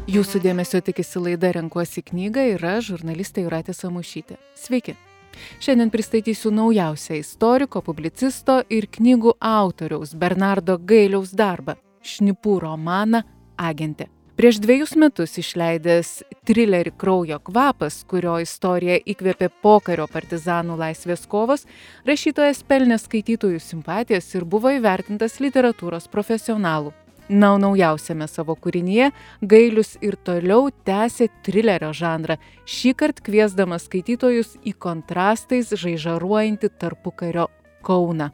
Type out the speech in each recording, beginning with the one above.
Jūsų dėmesio tikisi laida Renkuosi knygą ir aš, žurnalistė Jūratė Samušytė. Sveiki! Šiandien pristatysiu naujausią istoriko, publicisto ir knygų autoriaus Bernardo Gailiaus darbą – šnipų romaną Agentė. Prieš 2 metus išleidęs trilerį Kraujo kvapas, kurio istorija įkvėpė pokario partizanų laisvės kovos, rašytojas pelnė skaitytojų simpatijas ir buvo įvertintas literatūros profesionalų. Na, naujausiame savo kūrinyje Gailius ir toliau tęsė trilerio žanrą, šįkart kviesdamas skaitytojus į kontrastais žaižaruojantį tarpukario Kauną.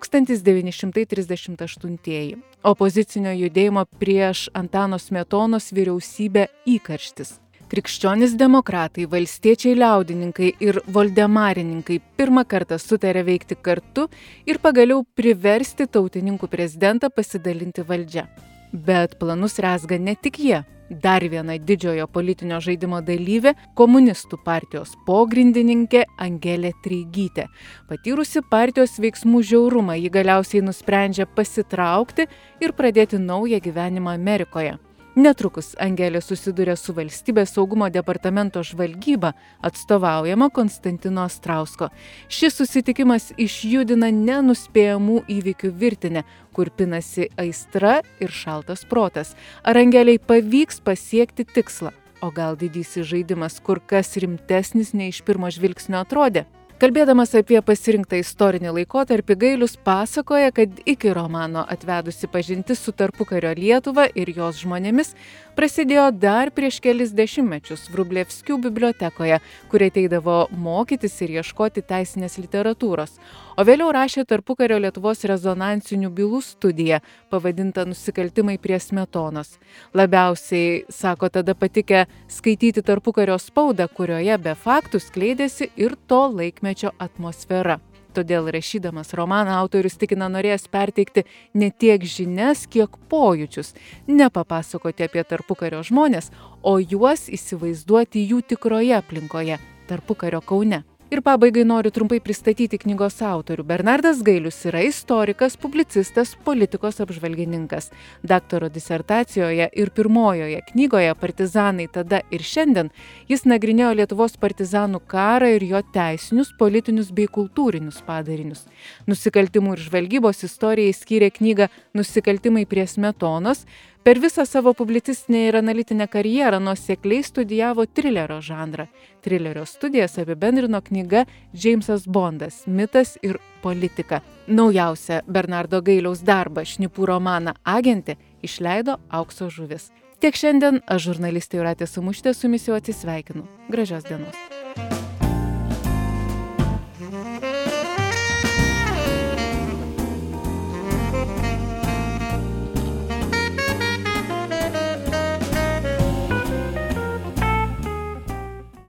1938. Opozicinio judėjimo prieš Antano Smetonos vyriausybę įkarštis. Krikščionys demokratai, valstiečiai liaudininkai ir voldemarininkai pirmą kartą sutarė veikti kartu ir pagaliau priversti tautininkų prezidentą pasidalinti valdžia. Bet planus rezga ne tik jie. Dar viena didžiojo politinio žaidimo dalyvė – komunistų partijos pogrindininkė Angelė Treigytė. Patyrusi partijos veiksmų žiaurumą, ji galiausiai nusprendžia pasitraukti ir pradėti naują gyvenimą Amerikoje. Netrukus Angelė susiduria su Valstybės saugumo departamento žvalgyba, atstovaujama Konstantino Astrausko. Šis susitikimas išjudina nenuspėjamų įvykių virtinę, kur pinasi aistra ir šaltas protas. Ar Angelei pavyks pasiekti tikslą? O gal didysis žaidimas kur kas rimtesnis nei iš pirmo žvilgsnio atrodė? Kalbėdamas apie pasirinktą istorinį laikotarpį, Gailius pasakoja, kad iki romano atvedusi pažintis su tarpukario Lietuva ir jos žmonėmis prasidėjo dar prieš kelis dešimtmečius Vrublevskių bibliotekoje, kur ateidavo mokytis ir ieškoti teisinės literatūros. O vėliau rašė tarpukario Lietuvos rezonansinių bylų studiją, pavadintą Nusikaltimai prie Smetonos. Labiausiai, sako, tada patikę skaityti tarpukario spaudą, kurioje be faktų skleidėsi ir to laikmečio atmosfera. Todėl rašydamas romaną autorius tikina norėjęs perteikti ne tiek žinias, kiek pojūčius, nepapasakoti apie tarpukario žmones, o juos įsivaizduoti jų tikroje aplinkoje – tarpukario Kaune. Ir pabaigai noriu trumpai pristatyti knygos autorių. Bernardas Gailius yra istorikas, publicistas, politikos apžvalgininkas. Daktaro disertacijoje ir pirmojoje knygoje Partizanai tada ir šiandien jis nagrinėjo Lietuvos partizanų karą ir jo teisinius, politinius bei kultūrinius padarinius. Nusikaltimų ir žvalgybos istorijai skyrė knygą Nusikaltimai prie Smetonos. Per visą savo publicistinę ir analitinę karjerą nuosekliai studijavo trilerio žanrą. Trilerio studijas apibendrino knyga Džeimsas Bondas – mitas ir politika. Naujausią Bernardo Gailiaus darbą šnipų romaną Agentė išleido Aukso žuvis. Tiek šiandien, aš žurnalistė Jūratė Samušytė su jumis jau atsisveikinu. Gražios dienos.